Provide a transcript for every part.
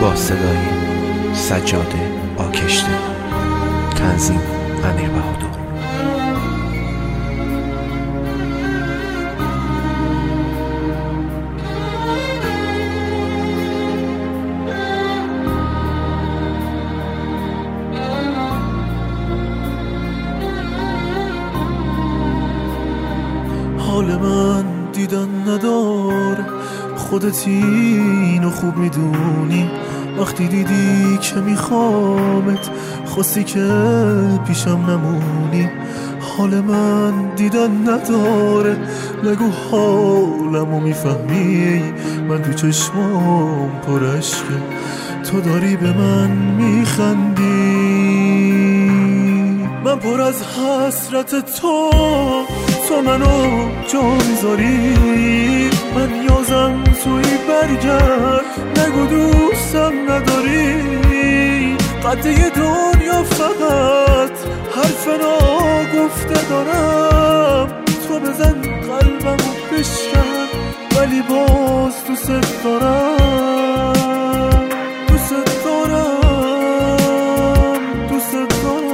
با صدای سجاده آکشته. تنظیم امیر بهادر. حال من دیدن نداره، خودت اینو خوب میدونی. وقتی دیدی که میخوامت، خواستی که پیشم نمونی. حال من دیدن نداره، نگو حالمو میفهمی. من تو چشمام پر عشقه، تو داری به من میخندی. من پر از حسرت تو منو جا میذاری. من نیازم توی برگرد، نگو دوستم نداری. قطعه دنیا فقط حرف ناگفته دارم. تو بزن قلبمو بشکن، ولی باز دوست دارم، دوست دارم، دوست دارم.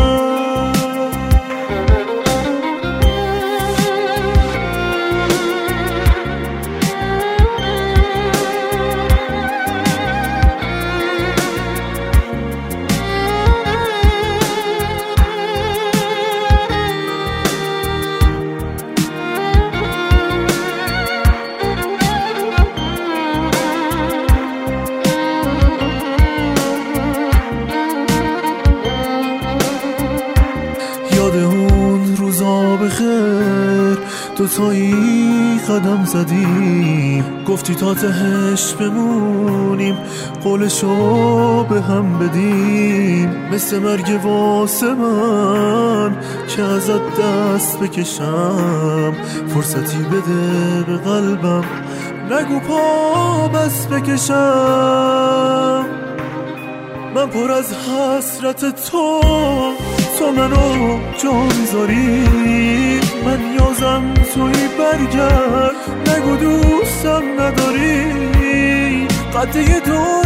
بخیر دوتایی قدم زدیم، گفتی تا تهش بمونیم، قولشو به هم بدیم. مثل مرگ واسه من که ازت دست بکشم، فرصتی بده به قلبم، نگو پا بس بکشم. من پر از حسرت تو منو جا میذاری. من نیازم توی برگرد، نگو دوستم نداری. قطعه